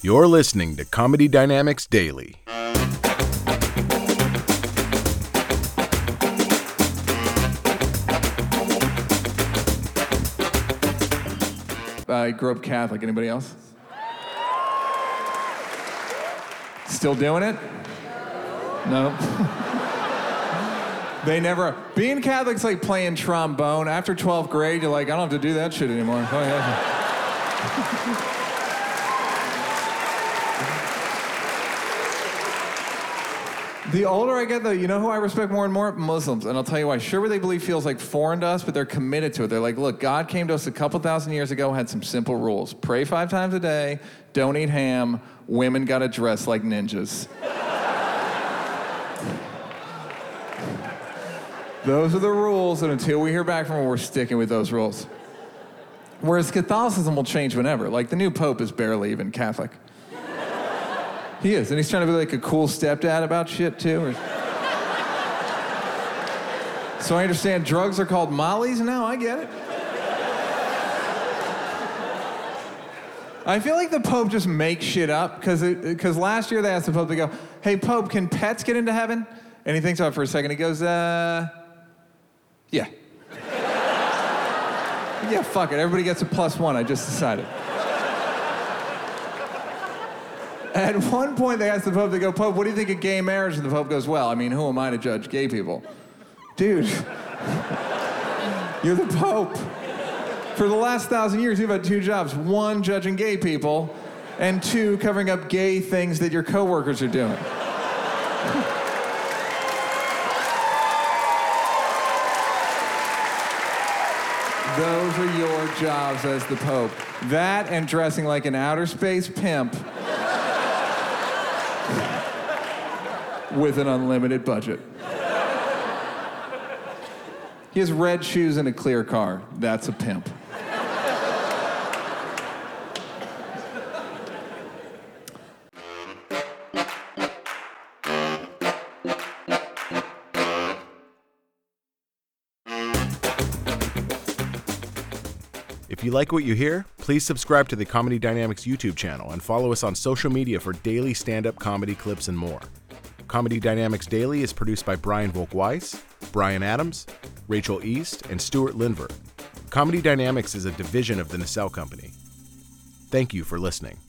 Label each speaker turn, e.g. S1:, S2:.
S1: You're listening to Comedy Dynamics Daily.
S2: I grew up Catholic. Anybody else? Still doing it? No. They never. Being Catholic's like playing trombone. After 12th grade, you're like, I don't have to do that shit anymore. Oh, yeah. The older I get, though, you know who I respect more and more? Muslims. And I'll tell you why. Sure, what they believe feels like foreign to us, but they're committed to it. They're like, look, God came to us a couple thousand years ago, had some simple rules. Pray 5 times a day, don't eat ham, women gotta dress like ninjas. Those are the rules, and until we hear back from them, we're sticking with those rules. Whereas Catholicism will change whenever. Like, the new Pope is barely even Catholic. He is, and he's trying to be like a cool stepdad about shit, too. So I understand drugs are called mollies now? I get it. I feel like the Pope just makes shit up, because last year they asked the Pope, they go, hey, Pope, can pets get into heaven? And he thinks about it for a second. He goes, yeah. Yeah, fuck it. Everybody gets a +1. I just decided. At one point, they asked the Pope, they go, Pope, what do you think of gay marriage? And the Pope goes, well, I mean, who am I to judge gay people? Dude, you're the Pope. For the last 1,000 years, you've had 2 jobs. 1, judging gay people, and 2, covering up gay things that your coworkers are doing. Those are your jobs as the Pope. That and dressing like an outer space pimp with an unlimited budget. He has red shoes and a clear car. That's a pimp.
S1: If you like what you hear, please subscribe to the Comedy Dynamics YouTube channel and follow us on social media for daily stand-up comedy clips and more. Comedy Dynamics Daily is produced by Brian Volk-Weiss, Brian Adams, Rachel East, and Stuart Lindver. Comedy Dynamics is a division of the Nacelle Company. Thank you for listening.